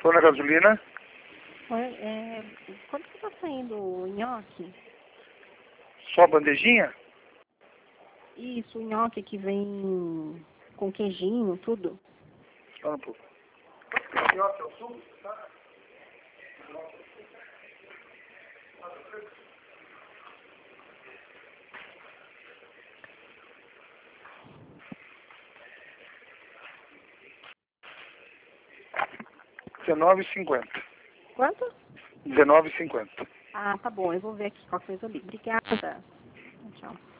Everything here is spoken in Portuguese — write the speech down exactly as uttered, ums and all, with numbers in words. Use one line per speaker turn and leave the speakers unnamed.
Foi na gasolina?
Oi, é, quanto que tá saindo o nhoque?
Só a bandejinha?
Isso, o nhoque que vem com queijinho, tudo.
Só um pouco. Quanto nhoque é o suco? Tá? dezenove e cinquenta.
Quanto?
dezenove e cinquenta.
Ah, tá bom, eu vou ver aqui qual coisa ali. Obrigada. Tchau.